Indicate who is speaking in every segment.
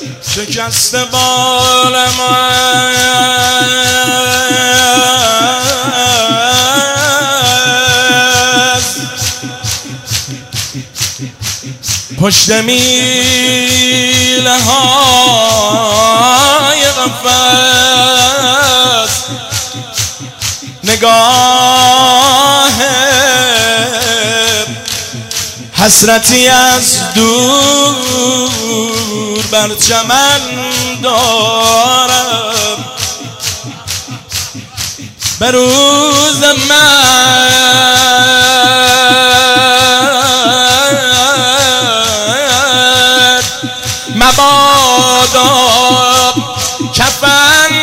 Speaker 1: شکست بال من پشت میله های قفس نگاه حسرتی از دور بر چمن دارم به روز من مبادا کفن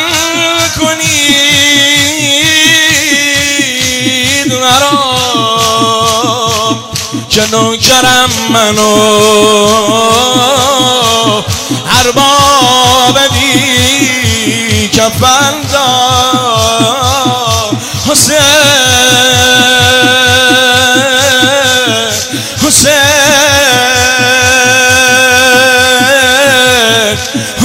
Speaker 1: کنید مرا که نوکرم منو ارباب بی کفن دار حسین حسین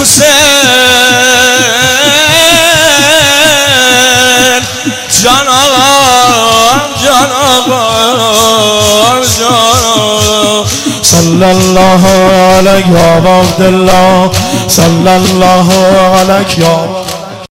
Speaker 1: حسین جانم صلی الله علیه و عبدالله صلی الله علیه